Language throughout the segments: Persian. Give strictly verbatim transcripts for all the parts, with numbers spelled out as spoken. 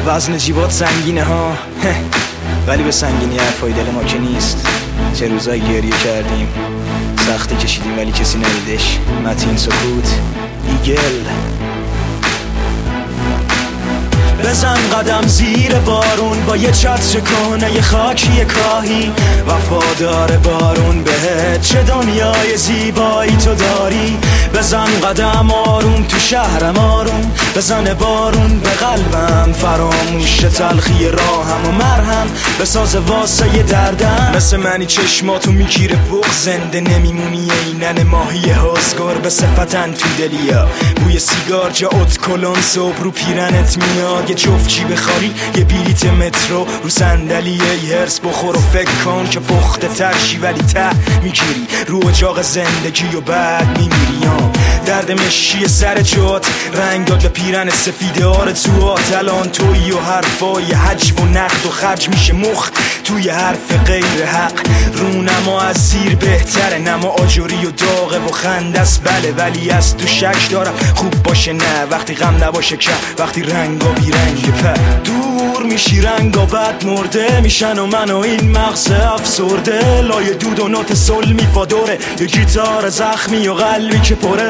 وزن جیبات سنگینه ها ولی به سنگینی حرفای دل ما که نیست. چه روزایی گریه کردیم، سختی کشیدیم ولی کسی ندیدش. متین سکوت ایگل. بزن قدم زیر بارون با یه چتر کنه یه خاکی کاهی، وفادار بارون بهت چه دنیای زیبایی تو داری. بزن قدم آروم تو شهرم آروم، بزن بارون به قلبم، فراموش تلخی راهم و مرهم بساز واسه دردم. مثل منی چشماتو میگیره بغ، زنده نمیمونی اینن ماهی هازگار به صفتن تو دلیا. بوی سیگار جا ات کلون صبح رو پیرنت میاد، یه جفت چی بخاری یه بلیت مترو رو صندلی یه هرس بخور و فکر کن که پخته ترشی ولی ته میگیری رو اجاق زندگی و بعد میمیری. درد مشی سر جات رنگ داد به پیرن سفیده آرزوات. الان توی و حرفای حجب و نقد و خرج میشه مخ توی حرف غیر حق. رونما از زیر بهتره، نما آجوری و داغه و خندست بله، ولی از تو شک دارم خوب باشه نه وقتی غم نباشه که وقتی رنگا بی رنگ پر دور میشی رنگا بد مرده میشن و من و این مغز افسرده. لای دود و نوت سل میفادوره یه گیتار زخمی و قلبی که پره.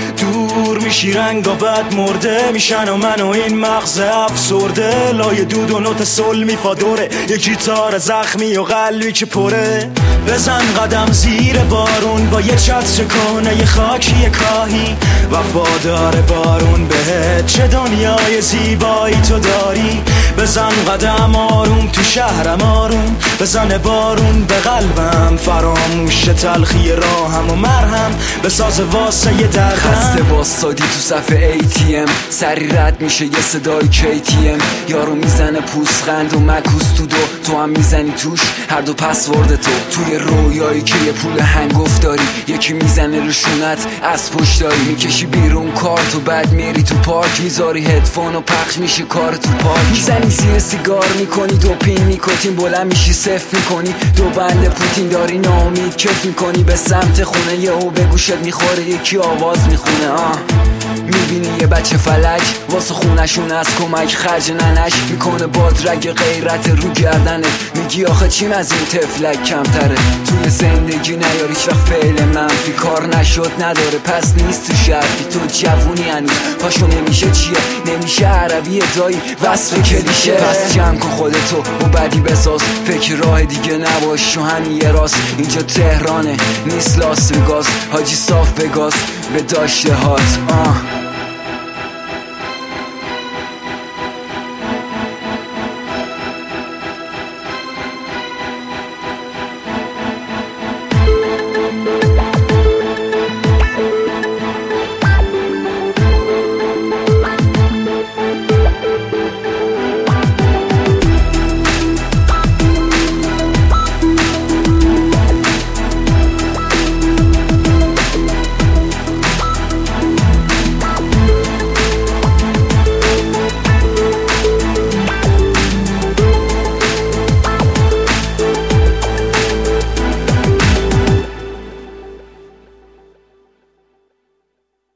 دور میشی رنگا بد مرده میشن و من و این مغز افسرده. لای دود و نوت سل میفادوره یه گیتار زخمی و قلبی که پره. بزن قدم زیر بارون با یه چتر کنه یه خاکی کاهی، وفادار بارون بهت چه دنیای زیبایی تو داری. بزن قدم آروم تو شهرم آروم، بزن بارون به قلبم، فراموش تلخی راهم و مرهم بساز واسه یه دردم. خسته واسادی تو صفحه ای تی ام، سری رد میشه یه صدای کی تی ام. یارو میزنه پوستخند و مکوس تو دو، تو هم میزنی توش هر دو پسورد تو. توی رویایی که یه پول هنگفت داری، یکی میزنه روشونت از پشت داری. میکشی بیرون کارت و بعد میری تو پارک، میذاری هدفون و پخش میشه کار تو پارک. میزنی زیر سیگار میکنی دوپین میکوتین، بلند میشی صفر میکنی دو بند پوتین. داری ناامید کف میکنی به سمت خونه، یهو به گوشت میخوره یکی آواز میخونه. آه میبینی یه بچه فلک واسه خونشون از کمک خرج ننش میکنه بادرگ غیرت رو گردنه. میگی آخه چیم از این تفلک کمتره توی زندگی نیاری هیچ وقت فعل منفی. کار نشد نداره پس نیست تو شرفی، تو جوونی هنوز پاشو نمیشه چیه نمیشه عربی دایی وصف کلیشه. پس جمع کن خودتو و بعدی بساز، فکر راه دیگه نباش تو همین یه راست. اینجا تهرانه نیست لاس وگاس، حاجی صاف وگاس به داشته هات. آه